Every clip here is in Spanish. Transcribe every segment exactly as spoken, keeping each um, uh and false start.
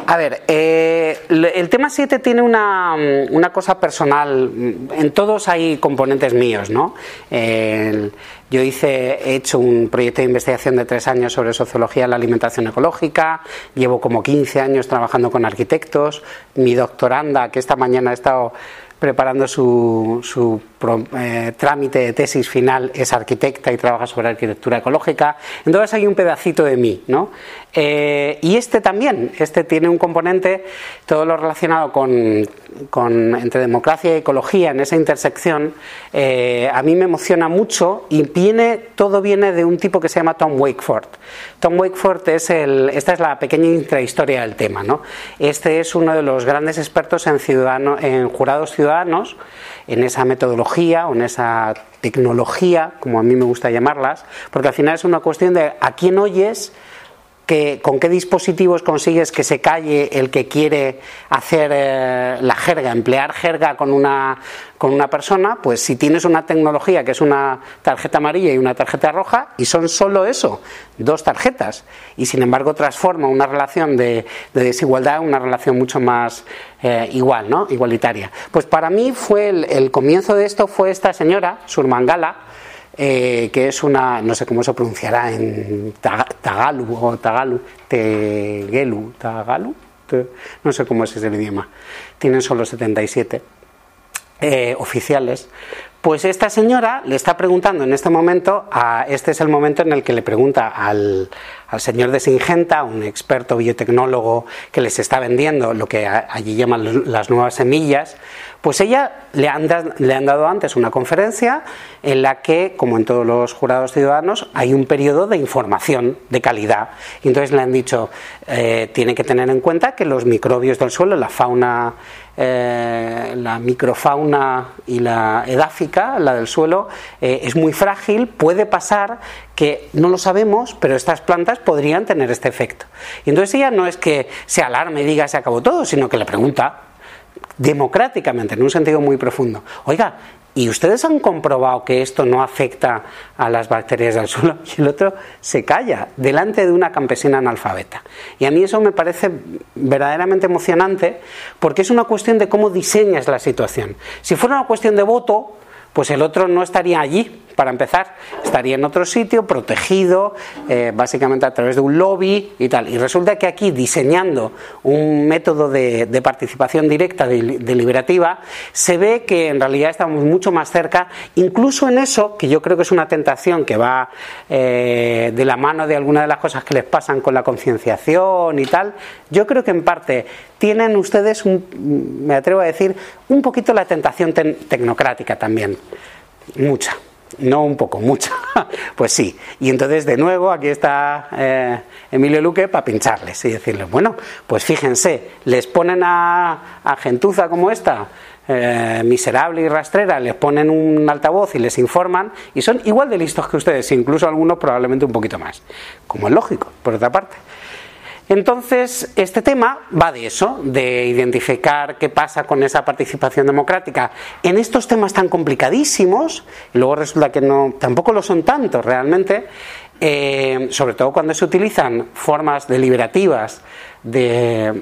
A ver, eh, el tema siete tiene una, una cosa personal. En todos hay componentes míos, ¿no? Eh, yo hice, he hecho un proyecto de investigación de tres años sobre sociología de la alimentación ecológica. Llevo como quince años trabajando con arquitectos. Mi doctoranda, que esta mañana ha estado preparando su, su eh, trámite de tesis final, es arquitecta y trabaja sobre arquitectura ecológica. Entonces hay un pedacito de mí, ¿no? Eh, y este también, este tiene un componente, todo lo relacionado con, con entre democracia y ecología, en esa intersección, eh, a mí me emociona mucho, y viene, todo viene de un tipo que se llama Tom Wakeford. Tom Wakeford es el, esta es la pequeña intrahistoria del tema, ¿no? Este es uno de los grandes expertos en, ciudadano, en jurados ciudadanos, en esa metodología o en esa tecnología, como a mí me gusta llamarlas, porque al final es una cuestión de a quién oyes, que, con qué dispositivos consigues que se calle el que quiere hacer eh, la jerga, emplear jerga con una, con una persona. Pues si tienes una tecnología que es una tarjeta amarilla y una tarjeta roja, y son solo eso, dos tarjetas, y sin embargo transforma una relación de, de desigualdad en una relación mucho más eh, igual, ¿no? Igualitaria. Pues para mí fue el, el comienzo de esto fue esta señora, Surmangala, Eh, que es una, no sé cómo se pronunciará en tagalu o tagalu, tegelu, tagalu, te, no sé cómo es ese idioma, tienen solo setenta y siete eh, oficiales. Pues esta señora le está preguntando en este momento, a, este es el momento en el que le pregunta al, al señor de Singenta, un experto biotecnólogo que les está vendiendo lo que a, allí llaman las nuevas semillas. Pues ella le han, da, le han dado antes una conferencia en la que, como en todos los jurados ciudadanos, hay un periodo de información de calidad. Y entonces le han dicho, eh, tiene que tener en cuenta que los microbios del suelo, la fauna, eh, la microfauna y la edáfica, la del suelo, eh, es muy frágil, puede pasar que no lo sabemos, pero estas plantas podrían tener este efecto. Y entonces ella no es que se alarme y diga se acabó todo, sino que le pregunta democráticamente, en un sentido muy profundo, oiga, ¿y ustedes han comprobado que esto no afecta a las bacterias del suelo? Y el otro se calla delante de una campesina analfabeta. Y a mí eso me parece verdaderamente emocionante, porque es una cuestión de cómo diseñas la situación. Si fuera una cuestión de voto, pues el otro no estaría allí, para empezar, estaría en otro sitio, protegido, eh, básicamente a través de un lobby y tal. Y resulta que aquí, diseñando un método de, de participación directa, de, deliberativa, se ve que en realidad estamos mucho más cerca, incluso en eso, que yo creo que es una tentación que va eh, de la mano de algunas de las cosas que les pasan con la concienciación y tal. Yo creo que en parte tienen ustedes, un, me atrevo a decir, un poquito la tentación te- tecnocrática también, mucha. No un poco, mucha. Pues sí. Y entonces de nuevo aquí está eh, Emilio Luque para pincharles y decirles, bueno, pues fíjense, les ponen a, a gentuza como esta, eh, miserable y rastrera, les ponen un altavoz y les informan, y son igual de listos que ustedes, incluso algunos probablemente un poquito más, como es lógico, por otra parte. Entonces, este tema va de eso, de identificar qué pasa con esa participación democrática en estos temas tan complicadísimos, y luego resulta que no, tampoco lo son tanto realmente, eh, sobre todo cuando se utilizan formas deliberativas de,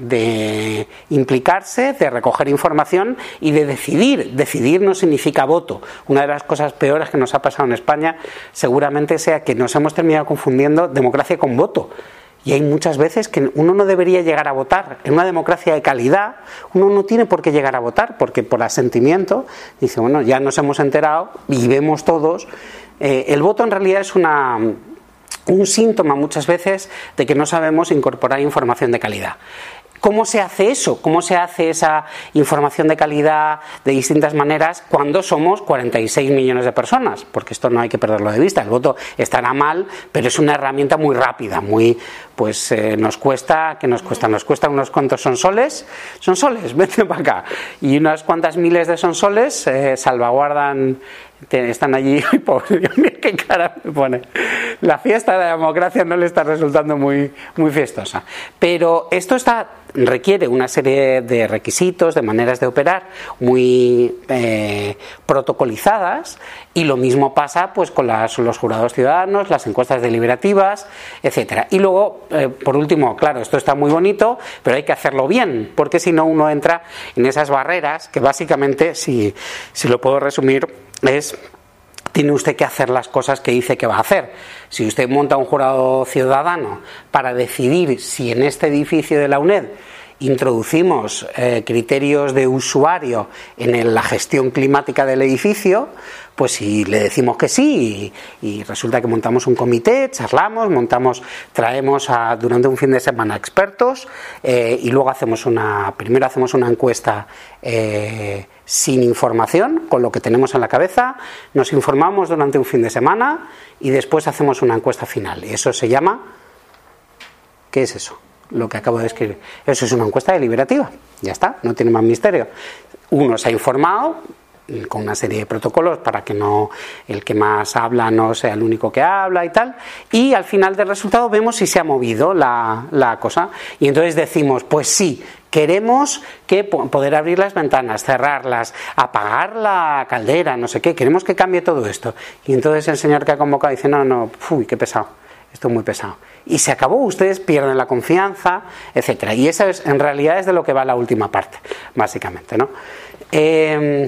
de implicarse, de recoger información y de decidir. Decidir no significa voto. Una de las cosas peores que nos ha pasado en España seguramente sea que nos hemos terminado confundiendo democracia con voto. Y hay muchas veces que uno no debería llegar a votar. En una democracia de calidad, uno no tiene por qué llegar a votar, porque por asentimiento dice, bueno, ya nos hemos enterado y vemos todos. Eh, el voto en realidad es una, un síntoma muchas veces de que no sabemos incorporar información de calidad. ¿Cómo se hace eso? ¿Cómo se hace esa información de calidad de distintas maneras cuando somos cuarenta y seis millones de personas? Porque esto no hay que perderlo de vista. El voto estará mal, pero es una herramienta muy rápida, muy, pues eh, nos cuesta, ¿qué nos cuesta? Nos cuesta unos cuantos sonsoles, sonsoles, vete para acá. Y unas cuantas miles de sonsoles eh, salvaguardan. Están allí, ay, pobre Dios mío, qué cara me pone. La fiesta de la democracia no le está resultando muy, muy fiestosa. Pero esto está, requiere una serie de requisitos, de maneras de operar muy eh, protocolizadas, y lo mismo pasa pues con las, los jurados ciudadanos, las encuestas deliberativas, etcétera. Y luego eh, por último, claro, esto está muy bonito, pero hay que hacerlo bien, porque si no uno entra en esas barreras que básicamente, si, si lo puedo resumir, es... tiene usted que hacer las cosas que dice que va a hacer. Si usted monta un jurado ciudadano para decidir si en este edificio de la UNED introducimos eh, criterios de usuario en el, la gestión climática del edificio, pues si le decimos que sí y, y resulta que montamos un comité, charlamos, montamos, traemos a, durante un fin de semana expertos eh, y luego hacemos una, primero hacemos una encuesta eh, sin información, con lo que tenemos en la cabeza, nos informamos durante un fin de semana y después hacemos una encuesta final. Y eso se llama, ¿qué es eso? Lo que acabo de escribir. Eso es una encuesta deliberativa. Ya está, no tiene más misterio. Uno se ha informado con una serie de protocolos para que no el que más habla no sea el único que habla y tal, y al final del resultado vemos si se ha movido la, la cosa, y entonces decimos, pues sí, queremos que poder abrir las ventanas, cerrarlas, apagar la caldera, no sé qué, queremos que cambie todo esto. Y entonces el señor que ha convocado dice, no, no, uy, qué pesado, esto es muy pesado. Y se acabó, ustedes pierden la confianza, etcétera. Y esa es, en realidad, es de lo que va la última parte, básicamente, ¿no? Eh,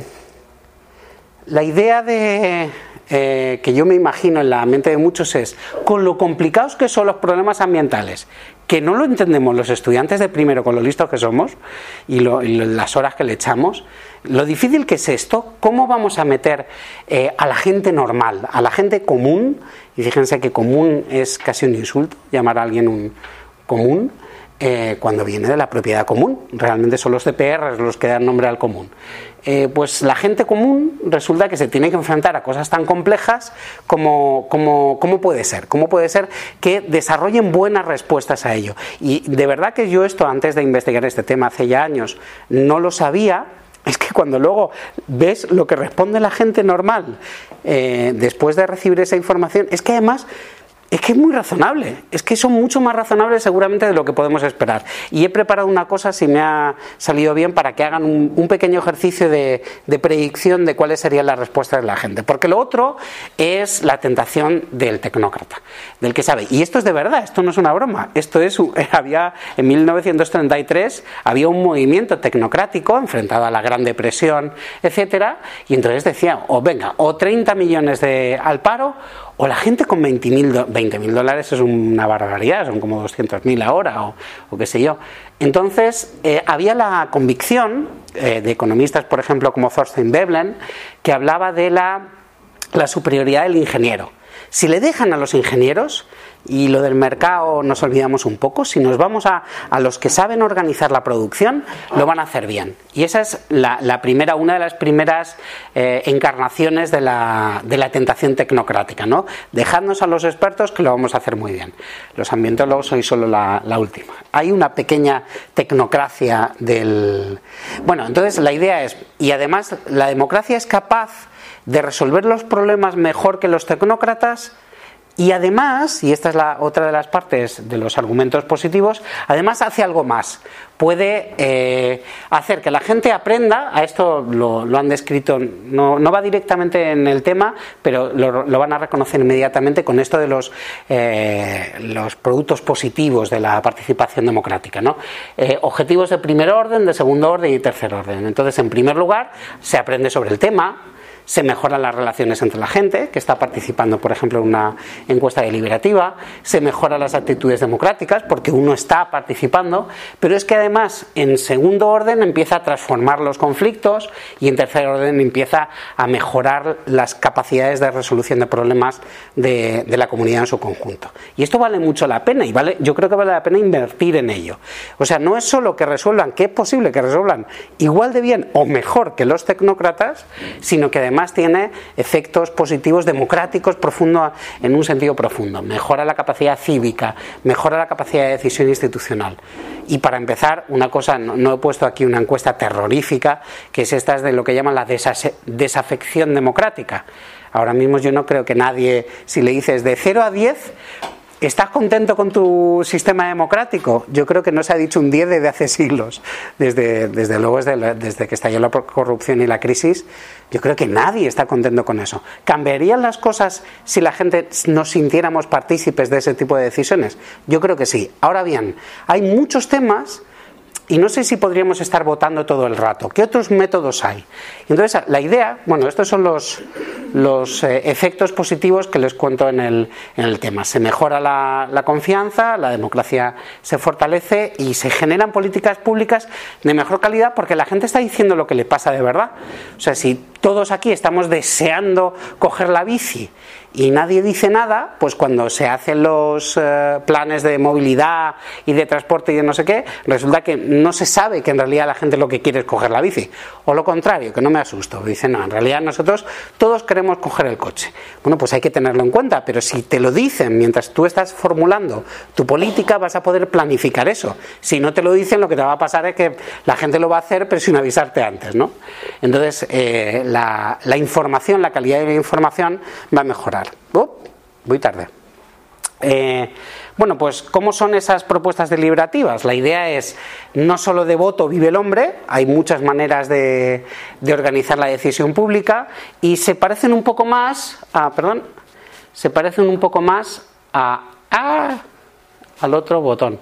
la idea de eh, que yo me imagino en la mente de muchos es, con lo complicados que son los problemas ambientales, que no lo entendemos los estudiantes de primero con lo listos que somos y, lo, y las horas que le echamos, lo difícil que es esto, cómo vamos a meter eh, a la gente normal, a la gente común, y fíjense que común es casi un insulto, llamar a alguien un común, eh, cuando viene de la propiedad común, realmente son los C P R los que dan nombre al común. Eh, pues la gente común resulta que se tiene que enfrentar a cosas tan complejas como, como ¿cómo puede ser? ¿Cómo puede ser que desarrollen buenas respuestas a ello? Y de verdad que yo esto, antes de investigar este tema hace ya años, no lo sabía. Es que cuando luego ves lo que responde la gente normal eh, después de recibir esa información, es que además es que es muy razonable, es que son mucho más razonables seguramente de lo que podemos esperar. Y he preparado una cosa, si me ha salido bien, para que hagan un, un pequeño ejercicio de, de predicción de cuáles serían las respuestas de la gente. Porque lo otro es la tentación del tecnócrata, del que sabe. Y esto es de verdad, esto no es una broma. Esto es, había en mil novecientos treinta y tres había un movimiento tecnocrático enfrentado a la Gran Depresión, etcétera. Y entonces decían, o venga, o treinta millones de, al paro, o la gente con veinte mil dólares es una barbaridad, son como doscientos mil ahora, o, o qué sé yo. Entonces, eh, había la convicción eh, de economistas, por ejemplo, como Thorstein Veblen, que hablaba de la, la superioridad del ingeniero. Si le dejan a los ingenieros, y lo del mercado nos olvidamos un poco, si nos vamos a, a los que saben organizar la producción, lo van a hacer bien. Y esa es la, la primera, una de las primeras eh, encarnaciones de la, de la tentación tecnocrática, ¿no? Dejadnos a los expertos que lo vamos a hacer muy bien. Los ambientólogos soy solo la, la última. Hay una pequeña tecnocracia del... Bueno, entonces la idea es, y además la democracia es capaz de resolver los problemas mejor que los tecnócratas. Y además, y esta es la otra de las partes de los argumentos positivos, además hace algo más. Puede eh, hacer que la gente aprenda, a esto lo, lo han descrito, no, no va directamente en el tema, pero lo, lo van a reconocer inmediatamente con esto de los, eh, los productos positivos de la participación democrática, ¿no? Eh, objetivos de primer orden, de segundo orden y tercer orden. Entonces, en primer lugar, se aprende sobre el tema, se mejoran las relaciones entre la gente que está participando, por ejemplo, en una encuesta deliberativa, se mejoran las actitudes democráticas porque uno está participando, pero es que además en segundo orden empieza a transformar los conflictos y en tercer orden empieza a mejorar las capacidades de resolución de problemas de, de la comunidad en su conjunto. Y esto vale mucho la pena y vale, yo creo que vale la pena invertir en ello. O sea, no es solo que resuelvan, que es posible que resuelvan igual de bien o mejor que los tecnócratas, sino que además Además tiene efectos positivos democráticos profundo, en un sentido profundo. Mejora la capacidad cívica, mejora la capacidad de decisión institucional. Y para empezar, una cosa, no, no he puesto aquí una encuesta terrorífica, que es esta de lo que llaman la desase, desafección democrática. Ahora mismo yo no creo que nadie, si le dices de cero a diez, ¿Estás contento con tu sistema democrático? Yo creo que no se ha dicho un diez desde hace siglos. Desde, desde luego, desde, la, desde que estalló la corrupción y la crisis, yo creo que nadie está contento con eso. ¿Cambiarían las cosas si la gente nos sintiéramos partícipes de ese tipo de decisiones? Yo creo que sí. Ahora bien, hay muchos temas y no sé si podríamos estar votando todo el rato. ¿Qué otros métodos hay? Entonces, la idea, bueno, estos son los, los eh, efectos positivos que les cuento en el, en el tema. Se mejora la, la confianza, la democracia se fortalece y se generan políticas públicas de mejor calidad porque la gente está diciendo lo que le pasa de verdad. O sea, si todos aquí estamos deseando coger la bici y nadie dice nada, pues cuando se hacen los eh, planes de movilidad y de transporte y de no sé qué, resulta que no se sabe que en realidad la gente lo que quiere es coger la bici. O lo contrario, que no me asusto. Dicen, no, en realidad nosotros todos queremos coger el coche. Bueno, pues hay que tenerlo en cuenta, pero si te lo dicen mientras tú estás formulando tu política, vas a poder planificar eso. Si no te lo dicen, lo que te va a pasar es que la gente lo va a hacer, pero sin avisarte antes, ¿no? Entonces, eh, la, la información, la calidad de la información va a mejorar. Oh, voy tarde. Eh, bueno, pues ¿cómo son esas propuestas deliberativas? La idea es, no solo de voto vive el hombre, hay muchas maneras de, de organizar la decisión pública y se parecen un poco más a, perdón, se parecen un poco más a, a al otro botón.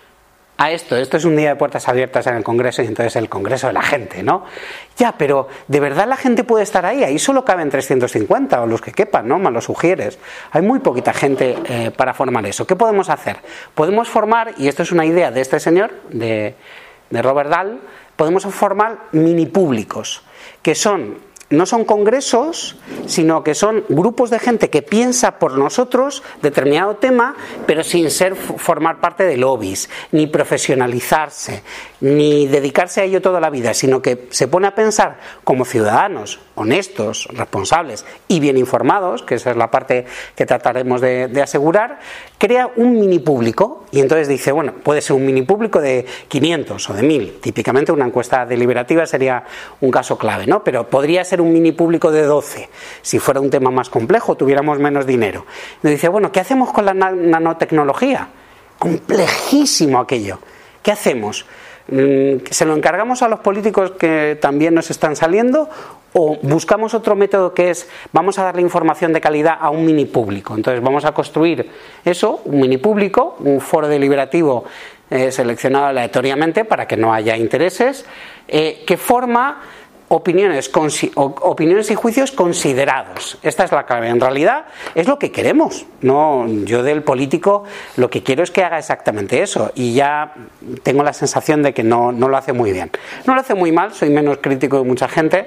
A esto, esto es un día de puertas abiertas en el Congreso y entonces el Congreso de la gente, ¿no? Ya, pero ¿de verdad la gente puede estar ahí? Ahí solo caben trescientos cincuenta o los que quepan, ¿no? Me lo sugieres. Hay muy poquita gente eh, para formar eso. ¿Qué podemos hacer? Podemos formar, y esto es una idea de este señor, de, de Robert Dahl, podemos formar mini públicos, que son... no son congresos, sino que son grupos de gente que piensa por nosotros determinado tema, pero sin ser formar parte de lobbies, ni profesionalizarse, ni dedicarse a ello toda la vida, sino que se pone a pensar como ciudadanos honestos, responsables y bien informados, que esa es la parte que trataremos de, de asegurar, crea un mini público y entonces dice, bueno, puede ser un mini público de quinientos o de mil, típicamente una encuesta deliberativa sería un caso clave, ¿no? Pero podría ser un mini público de doce, si fuera un tema más complejo, tuviéramos menos dinero. Y dice, bueno, ¿qué hacemos con la nanotecnología? Complejísimo aquello. ¿Qué hacemos? ¿Se lo encargamos a los políticos que también nos están saliendo o buscamos otro método que es vamos a darle información de calidad a un mini público? Entonces vamos a construir eso, un mini público, un foro deliberativo eh, seleccionado aleatoriamente para que no haya intereses, eh, que forma opiniones, opiniones y juicios considerados. Esta es la clave. En realidad es lo que queremos. No, yo del político lo que quiero es que haga exactamente eso y ya tengo la sensación de que no, no lo hace muy bien. No lo hace muy mal, soy menos crítico de mucha gente,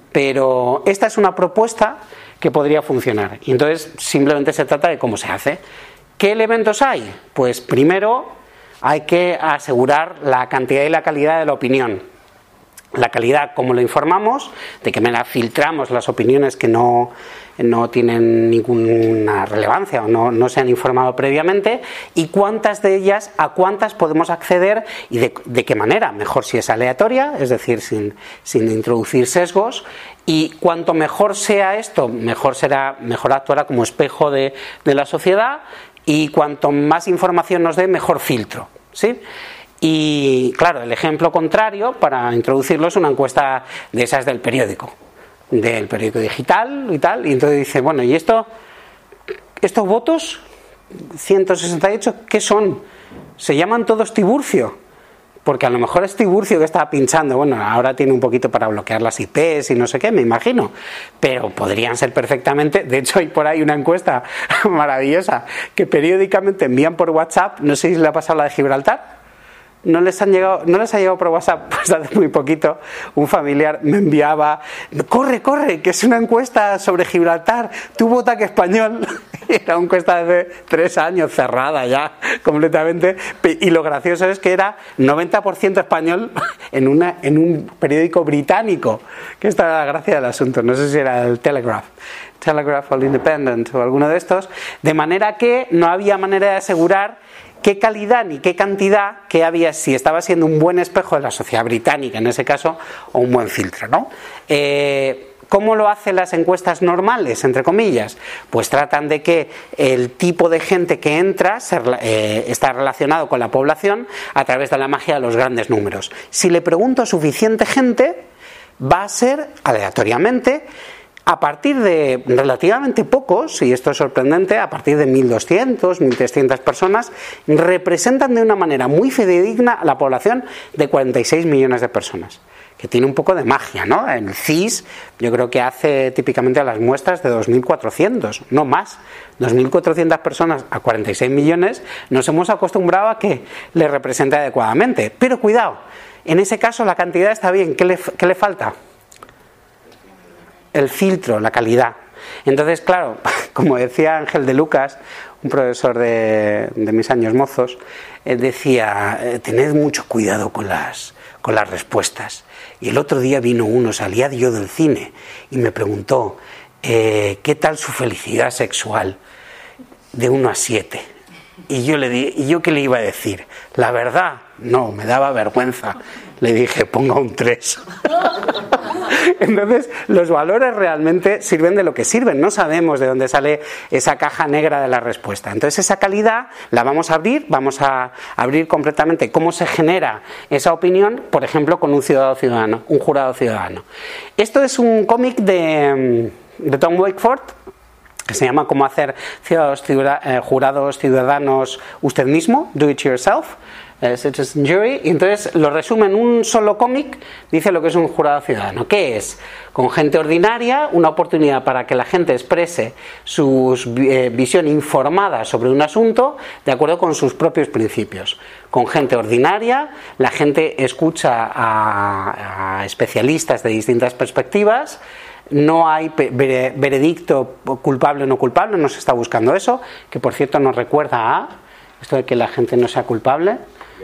pero esta es una propuesta que podría funcionar. Y entonces simplemente se trata de cómo se hace. ¿Qué elementos hay? Pues primero hay que asegurar la cantidad y la calidad de la opinión. La calidad, como lo informamos, de qué manera filtramos las opiniones que no, no tienen ninguna relevancia o no, no se han informado previamente, y cuántas de ellas, a cuántas podemos acceder y de, de qué manera. Mejor si es aleatoria, es decir, sin, sin introducir sesgos, y cuanto mejor sea esto, mejor será, mejor actuará como espejo de, de la sociedad, y cuanto más información nos dé, mejor filtro, ¿sí? Y claro, el ejemplo contrario para introducirlo es una encuesta de esas del periódico, del periódico digital y tal, y entonces dice, bueno, ¿y esto, estos votos, ciento sesenta y ocho, qué son? ¿Se llaman todos Tiburcio? Porque a lo mejor es Tiburcio que estaba pinchando, bueno, ahora tiene un poquito para bloquear las I Pes y no sé qué, me imagino, pero podrían ser perfectamente, de hecho hay por ahí una encuesta maravillosa que periódicamente envían por WhatsApp, no sé si le ha pasado la de Gibraltar. No les han llegado, no les ha llegado por WhatsApp, pues hace muy poquito un familiar me enviaba, corre, corre, que es una encuesta sobre Gibraltar, tú vota que español. Era una encuesta de tres años, cerrada ya completamente, y lo gracioso es que era noventa por ciento español en, una, en un periódico británico, que esta era la gracia del asunto, no sé si era el Telegraph. Telegraph o el Independent o alguno de estos, de manera que no había manera de asegurar qué calidad ni qué cantidad, qué había, si estaba siendo un buen espejo de la sociedad británica en ese caso o un buen filtro, ¿no? Eh, ¿Cómo lo hacen las encuestas normales, entre comillas? Pues tratan de que el tipo de gente que entra se, eh, está relacionado con la población a través de la magia de los grandes números. Si le pregunto a suficiente gente, va a ser aleatoriamente, a partir de relativamente pocos, y esto es sorprendente, a partir de mil doscientas, mil trescientas personas, representan de una manera muy fidedigna a la población de cuarenta y seis millones de personas. Que tiene un poco de magia, ¿no? El C I S yo creo que hace típicamente las muestras de dos mil cuatrocientos, no más. dos mil cuatrocientas personas a cuarenta y seis millones nos hemos acostumbrado a que le represente adecuadamente. Pero cuidado, en ese caso la cantidad está bien. ¿Qué le, qué le falta? El filtro, la calidad. Entonces, claro, como decía Ángel de Lucas, un profesor de, de mis años mozos, eh, decía, eh, tened mucho cuidado con las, con las respuestas. Y el otro día vino uno, salía yo del cine, y me preguntó, eh, ¿qué tal su felicidad sexual? De uno a siete. Y yo le di, ¿y yo qué le iba a decir? La verdad, no, me daba vergüenza. Le dije, ponga un tres. Entonces, los valores realmente sirven de lo que sirven. No sabemos de dónde sale esa caja negra de la respuesta. Entonces, esa calidad la vamos a abrir, vamos a abrir completamente cómo se genera esa opinión, por ejemplo, con un ciudadano ciudadano, un jurado ciudadano. Esto es un cómic de, de Tom Wakeford, que se llama Cómo hacer ciudadanos, eh, jurados ciudadanos usted mismo, do it yourself, eh, citizen jury. Y entonces lo resume en un solo cómic, dice lo que es un jurado ciudadano. ¿Qué es? Con gente ordinaria, una oportunidad para que la gente exprese su eh, visión informada sobre un asunto de acuerdo con sus propios principios. Con gente ordinaria, la gente escucha a, a especialistas de distintas perspectivas. No hay veredicto culpable o no culpable, no se está buscando eso, que por cierto nos recuerda a esto de que la gente no sea culpable,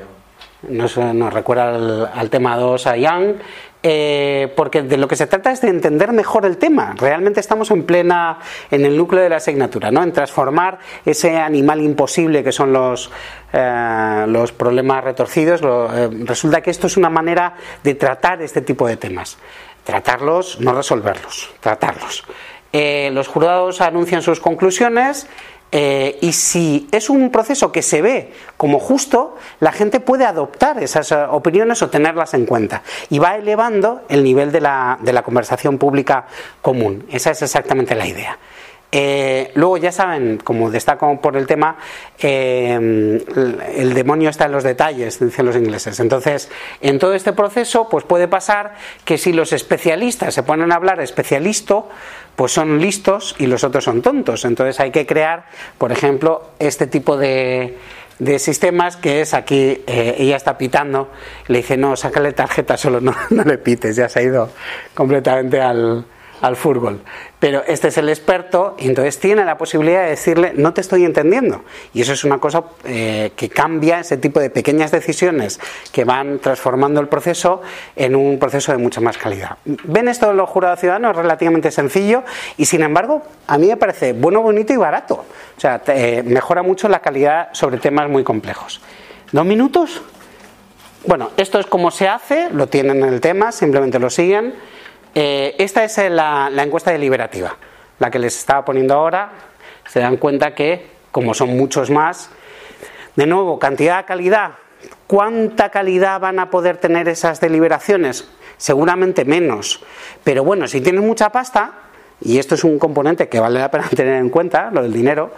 nos, nos recuerda al, al tema dos, a Young, eh, porque de lo que se trata es de entender mejor el tema. Realmente estamos en plena, en el núcleo de la asignatura, ¿no? En transformar ese animal imposible que son los, eh, los problemas retorcidos. Lo, eh, resulta que esto es una manera de tratar este tipo de temas. Tratarlos, no resolverlos, tratarlos. Eh, los jurados anuncian sus conclusiones eh, y si es un proceso que se ve como justo, la gente puede adoptar esas opiniones o tenerlas en cuenta. Y va elevando el nivel de la, de la conversación pública común. Esa es exactamente la idea. Eh, luego ya saben, como destaco por el tema, eh, el, el demonio está en los detalles, dicen los ingleses. Entonces, en todo este proceso, pues puede pasar que si los especialistas se ponen a hablar especialista, pues son listos y los otros son tontos. Entonces hay que crear, por ejemplo, este tipo de de sistemas que es aquí, eh, ella está pitando, le dice, no, sácale tarjeta solo, no, no le pites, ya se ha ido completamente al al fútbol. Pero este es el experto y entonces tiene la posibilidad de decirle, no te estoy entendiendo. Y eso es una cosa eh, que cambia ese tipo de pequeñas decisiones que van transformando el proceso en un proceso de mucha más calidad. ¿Ven esto de los jurados ciudadanos? Es relativamente sencillo y sin embargo a mí me parece bueno, bonito y barato. O sea, te, eh, mejora mucho la calidad sobre temas muy complejos. ¿Dos minutos? Bueno, esto es como se hace, lo tienen en el tema, simplemente lo siguen. Eh, esta es la, la encuesta deliberativa, la que les estaba poniendo ahora. Se dan cuenta que, como son muchos más, de nuevo, cantidad, calidad. ¿Cuánta calidad van a poder tener esas deliberaciones? Seguramente menos. Pero bueno, si tienen mucha pasta, y esto es un componente que vale la pena tener en cuenta, lo del dinero,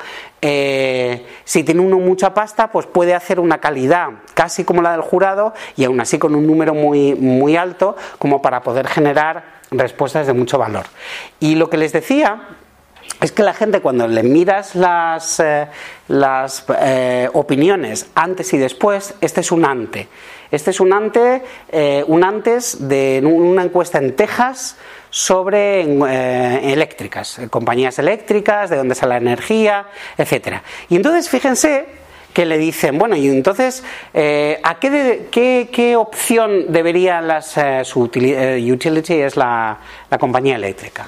eh, si tiene uno mucha pasta, pues puede hacer una calidad casi como la del jurado y aún así con un número muy, muy alto como para poder generar respuestas de mucho valor. Y lo que les decía es que la gente, cuando le miras las, eh, las eh, opiniones antes y después, este es un ante. Este es un ante, eh, un antes de una encuesta en Texas sobre eh, eléctricas, compañías eléctricas, de dónde sale la energía, etcétera. Y entonces fíjense que le dicen, bueno, y entonces, eh, ¿a qué, de, qué, qué opción deberían las, eh, su utility, eh, utility es la, la compañía eléctrica?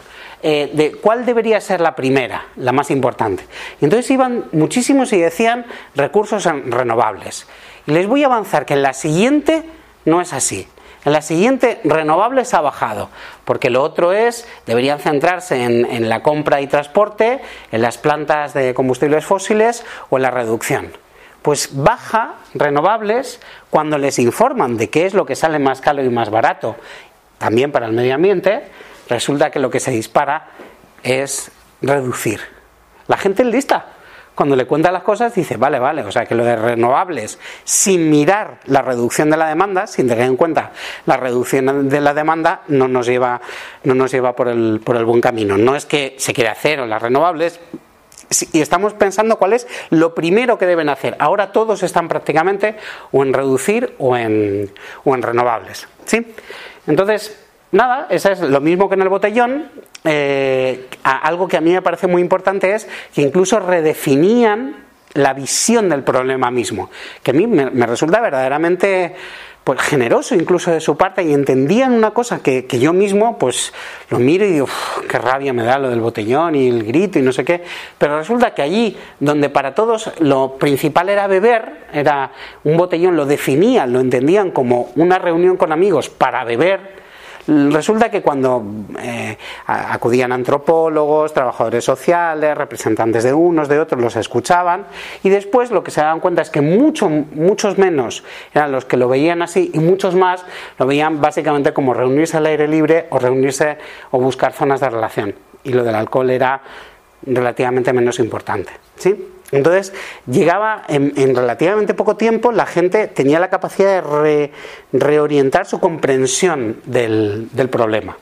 eh, de cuál debería ser la primera, la más importante. Y entonces iban muchísimos y decían recursos renovables. Y les voy a avanzar que en la siguiente no es así. En la siguiente, renovables ha bajado, porque lo otro es, deberían centrarse en, en la compra y transporte, en las plantas de combustibles fósiles o en la reducción. Pues baja renovables cuando les informan de qué es lo que sale más caro y más barato, también para el medio ambiente. Resulta que lo que se dispara es reducir. La gente es lista. Cuando le cuentan las cosas dice, vale, vale, o sea que lo de renovables, sin mirar la reducción de la demanda, sin tener en cuenta la reducción de la demanda, no nos lleva, no nos lleva por el, por el buen camino. No es que se quiera hacer en las renovables, y estamos pensando cuál es lo primero que deben hacer. Ahora todos están prácticamente o en reducir o en, o en renovables, ¿sí? Entonces, nada, eso es lo mismo que en el botellón. Eh, a, algo que a mí me parece muy importante es que incluso redefinían la visión del problema mismo, que a mí me, me resulta verdaderamente pues generoso incluso de su parte, y entendían una cosa que, que yo mismo pues lo miro y digo, qué rabia me da lo del botellón y el grito y no sé qué, pero resulta que allí donde para todos lo principal era beber, era un botellón, lo definían, lo entendían como una reunión con amigos para beber. Resulta que cuando eh, acudían antropólogos, trabajadores sociales, representantes de unos, de otros, los escuchaban, y después lo que se daban cuenta es que mucho, muchos menos eran los que lo veían así y muchos más lo veían básicamente como reunirse al aire libre o reunirse o buscar zonas de relación, y lo del alcohol era relativamente menos importante, ¿sí? Entonces, llegaba en, en relativamente poco tiempo, la gente tenía la capacidad de re, reorientar su comprensión del, del problema.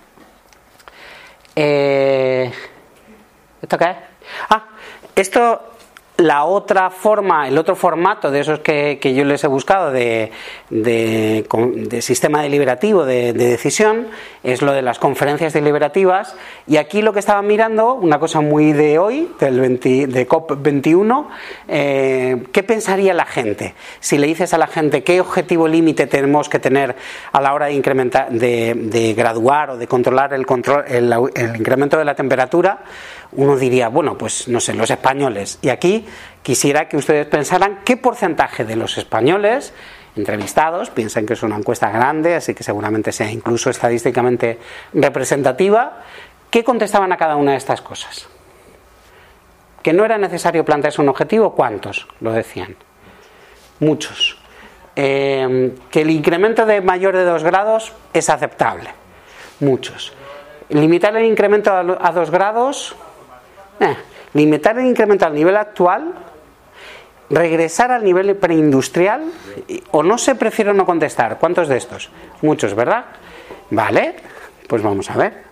Eh, ¿Esto qué es? Ah, esto, la otra forma, el otro formato de esos que, que yo les he buscado de, de, de sistema deliberativo de, de decisión es lo de las conferencias deliberativas. Y aquí lo que estaba mirando, una cosa muy de hoy, del veinte, de COP veintiuno, eh, ¿qué pensaría la gente? Si le dices a la gente qué objetivo límite tenemos que tener a la hora de incrementar, de, de graduar o de controlar el, control, el, el incremento de la temperatura, uno diría, bueno, pues no sé, los españoles. Y aquí quisiera que ustedes pensaran qué porcentaje de los españoles entrevistados, piensan que es una encuesta grande, así que seguramente sea incluso estadísticamente representativa, ¿qué contestaban a cada una de estas cosas? ¿Que no era necesario plantearse un objetivo? ¿Cuántos lo decían? Muchos. Eh, ¿Que el incremento de mayor de dos grados es aceptable? Muchos. ¿Limitar el incremento a dos grados? Eh, ¿Limitar el incremento al nivel actual? ¿Regresar al nivel preindustrial? ¿O no se prefiere no contestar? ¿Cuántos de estos? Muchos, ¿verdad? Vale, pues vamos a ver.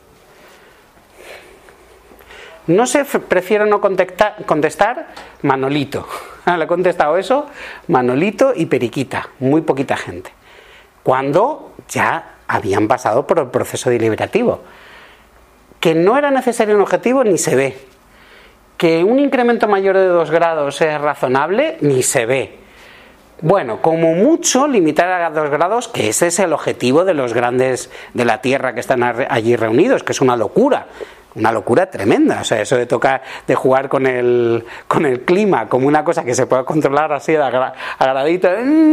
No se prefiere no contestar, contestar Manolito. Le he contestado eso, Manolito y Periquita. Muy poquita gente. Cuando ya habían pasado por el proceso deliberativo. Que no era necesario un objetivo, ni se ve. Que un incremento mayor de dos grados es razonable, ni se ve. Bueno, como mucho limitar a dos grados, que ese es el objetivo de los grandes de la Tierra que están allí reunidos, que es una locura. Una locura tremenda, o sea, eso de tocar, de jugar con el con el clima como una cosa que se pueda controlar así a gradito.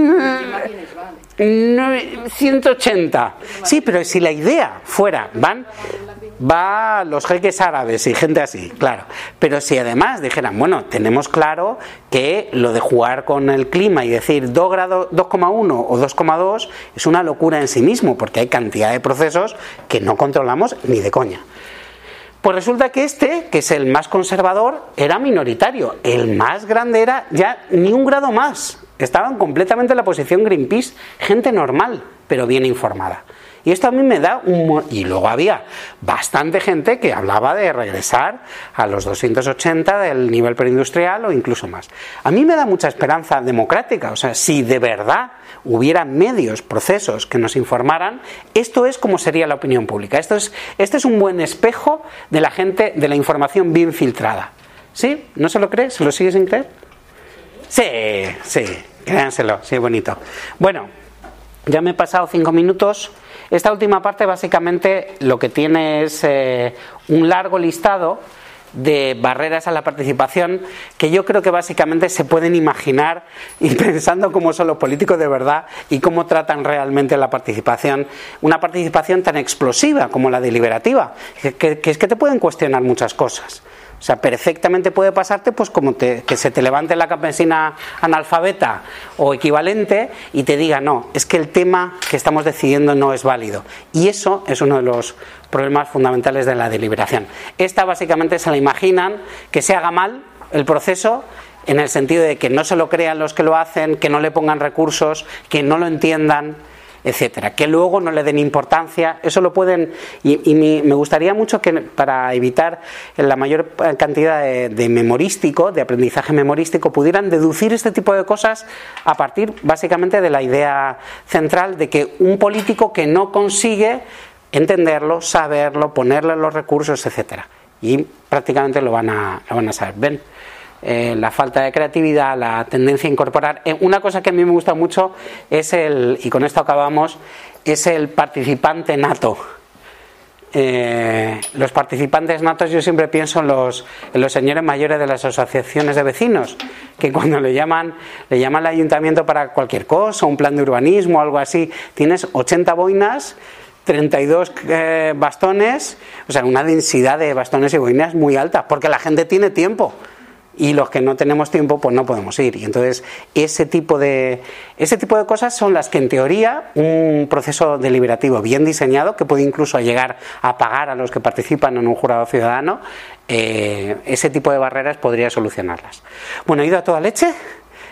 ciento ochenta. Sí, pero si la idea fuera, van va los jeques árabes y gente así, claro. Pero si además dijeran, bueno, tenemos claro que lo de jugar con el clima y decir dos grados, dos coma uno o dos coma dos es una locura en sí mismo, porque hay cantidad de procesos que no controlamos ni de coña. Pues resulta que este, que es el más conservador, era minoritario. El más grande era ya ni un grado más. Estaban completamente en la posición Greenpeace, gente normal, pero bien informada. Y esto a mí me da un... Y luego había bastante gente que hablaba de regresar a los doscientos ochenta del nivel preindustrial o incluso más. A mí me da mucha esperanza democrática. O sea, si de verdad hubiera medios, procesos que nos informaran, esto es como sería la opinión pública. Esto es, este es un buen espejo de la gente, de la información bien filtrada. ¿Sí? ¿No se lo cree? ¿Se lo sigue sin creer? Sí, sí, créanselo, sí, bonito. Bueno, ya me he pasado cinco minutos. Esta última parte básicamente lo que tiene es eh, un largo listado de barreras a la participación que yo creo que básicamente se pueden imaginar y pensando cómo son los políticos de verdad y cómo tratan realmente la participación, una participación tan explosiva como la deliberativa, que, que, que es que te pueden cuestionar muchas cosas. O sea, perfectamente puede pasarte pues como te, que se te levante la campesina analfabeta o equivalente y te diga, no, es que el tema que estamos decidiendo no es válido. Y eso es uno de los problemas fundamentales de la deliberación. Esta básicamente se la imaginan que se haga mal el proceso en el sentido de que no se lo crean los que lo hacen, que no le pongan recursos, que no lo entiendan, etcétera, que luego no le den importancia. Eso lo pueden, y, y mi, me gustaría mucho que para evitar la mayor cantidad de, de memorístico, de aprendizaje memorístico, pudieran deducir este tipo de cosas a partir básicamente de la idea central de que un político que no consigue entenderlo, saberlo, ponerle los recursos, etcétera, y prácticamente lo van a, lo van a saber. ¿Ven? Eh, la falta de creatividad, la tendencia a incorporar. Eh, una cosa que a mí me gusta mucho es el, y con esto acabamos, es el participante nato. Eh, los participantes natos, yo siempre pienso en los, en los señores mayores de las asociaciones de vecinos, que cuando le llaman, le llaman al ayuntamiento para cualquier cosa, un plan de urbanismo o algo así, tienes ochenta boinas, treinta y dos eh, bastones, o sea, una densidad de bastones y boinas muy alta, porque la gente tiene tiempo. Y los que no tenemos tiempo, pues no podemos ir. Y entonces ese tipo de ese tipo de cosas son las que en teoría un proceso deliberativo bien diseñado, que puede incluso llegar a pagar a los que participan en un jurado ciudadano, eh, ese tipo de barreras podría solucionarlas. Bueno, ¿he ido a toda leche?